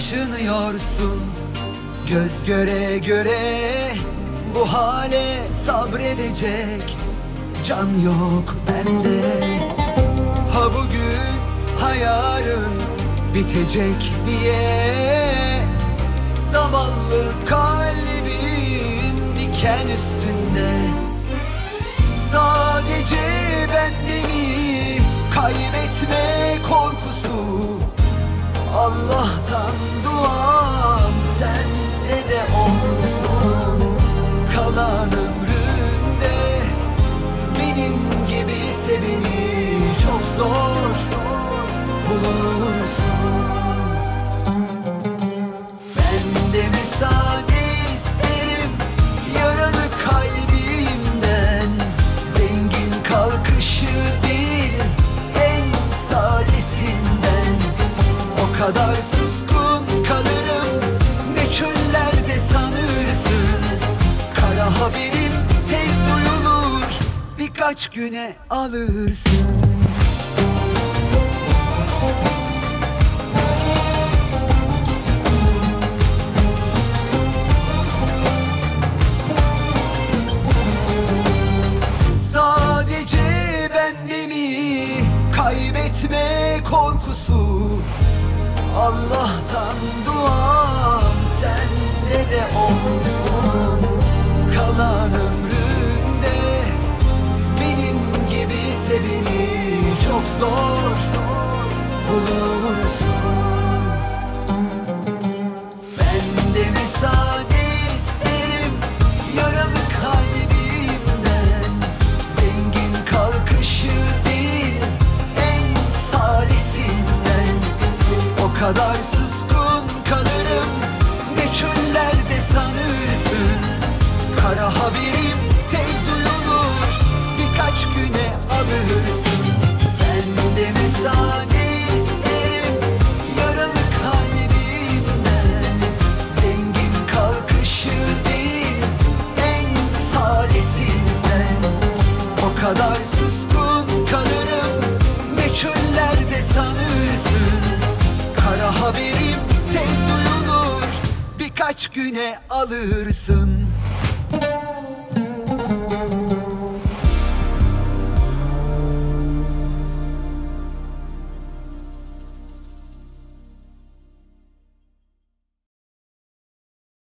taşınıyorsun. Göz göre göre bu hale sabredecek can yok bende. Ha bugün ha yarın bitecek diye zavallı kalbim diken üstünde. Sadece bende mi kaybetme korkusu? Allah'tan duam sende de olsun. Kalan ömründe benim gibi seveni çok zor bulursun. Ben de müsaade isterim yaralı kalbimden. Zengin kalkışı değil en sadesinden. O kadar suskun kalırım ne çöllerde sanırsın. Kara haberim tez duyulur, birkaç güne alırsın. Sadece bende mi kaybetme korkusu? Allah'tan duam sende de olsun. Kalan ömründe benim gibi seveni çok zor bulursun. Ben de müsaade isterim yaralı kalbimden. Zengin kalkışı değil en sadesinden. O kadar suskun kalırım ne çöllerde sanırsın. Kara haberim tez duyulur, birkaç güne alırsın. Ben de müsaade isterim yaralı kalbimden. Zengin kalkışı değil en sadesinden. O kadar suskun kalırım ne çöllerde sanırsın. Kara haberim tez duyulur, birkaç güne alırsın.